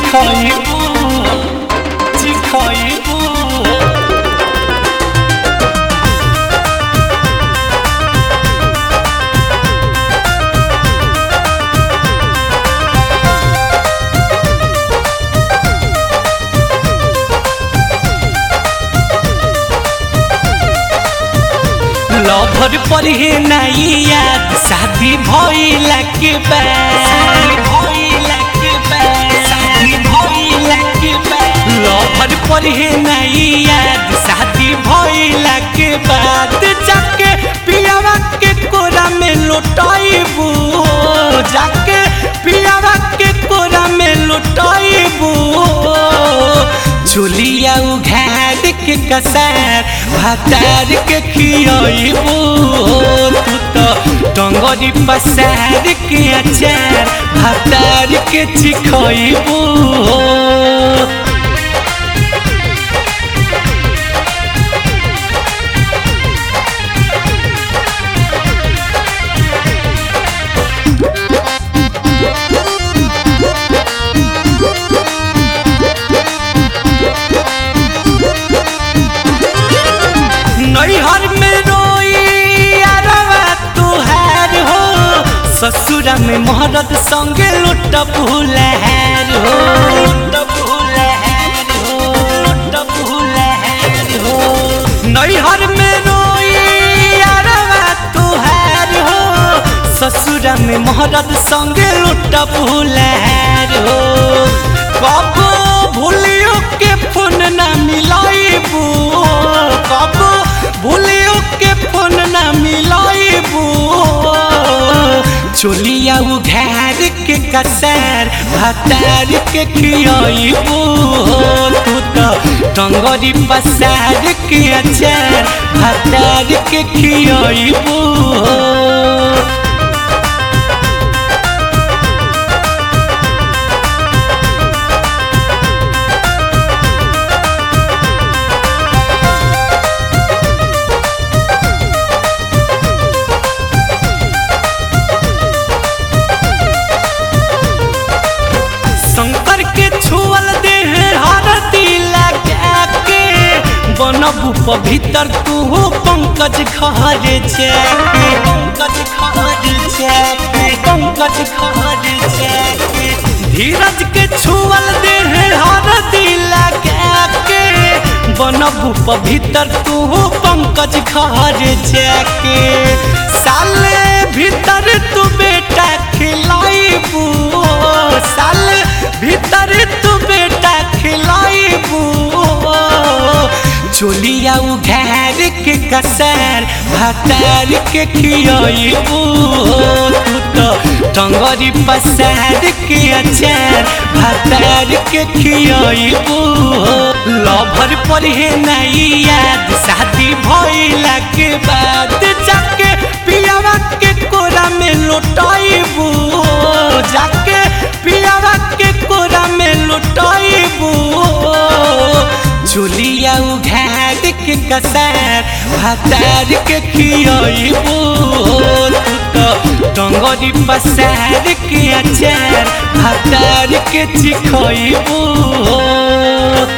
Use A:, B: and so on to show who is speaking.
A: चिखइबू चिखइबू lover पढ़े नहीं याद शादी भइला के बाद लभर पढ़े नहीं याद शादी भइला के बाद जाके पियावा के कोरा में लुटाइबू जाके पियावा के कोरा में लुटाइबू चुलिया उघाड़ के कसार भातार के खियाइबू तू तो टंगरी पसार के अचार भातार के चिखइबू नैहर में रोई अरवा तुहार हो ससुरा में महरत संगे लुट भूलहार हो नैहर में रोई अरवा तुहार हो ससुरा में महरत संगे लुट भूलहार हो कबो भूलियो के फोन ना मिलाइबू कबो भूलियो के फोन ना मिलाइबू चोलिया उघार के कसार भातार के खियाइबू तू तो टंगरी पसार के अचार भातार के खियाइबू शंकर के छुअल देह हरती लगा के बनबू पवित्र तू पंकज घर जाके धीरज के छुअल देह हरती लगा के बनबू पवित्र तू पंकज घर जाके साले भीतर तू बेटा खिलाइबू साल भीतर तू बेटा खिलाइबू चोलिया उघार के कसार भातार के खियाइबू तू तो टंगरी पसार के अचार भातार के खियाइबू लभर पढ़े नहीं याद शादी भइला के बाद जाके पियावा के कोरा में लुटाइबू जाके पियावा के कोरा में लुटाइबू चुलिया उघाड़ के कसार भातार के खियाइबू तू तो टंगरी पसार के अचार भातार के चिखइबू।